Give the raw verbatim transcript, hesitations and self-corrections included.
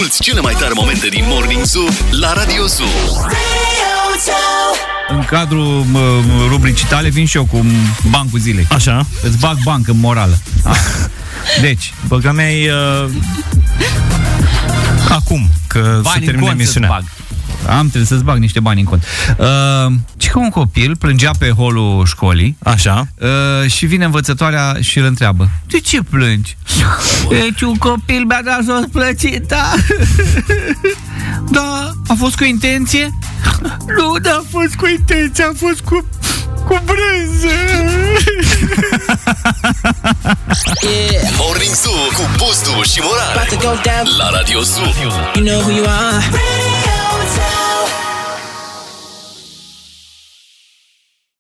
Asculți cele mai tare momente din Morning Zoo la Radio Zoo. În cadrul uh, rubricii tale vin și eu cu bancul zilei. Așa. Îți bag bancă morală. Ah. Deci, băga mea e uh, acum, că bani se termină emisiunea. Bag. Am trebuie să-ți bag niște bani în cont. Uh, ci că un copil plângea pe holul școlii. Așa. Uh, și vine învățătoarea și îl întreabă: de ce plângi? Deci un copil mi-a dat jos plăcinta. Da, a fost cu intenție? Nu, n-a fost cu intenție, a fost cu cu brânză. Yeah. Morning Zoo cu Bustu și Moran la Radio Zoo. You know who you are.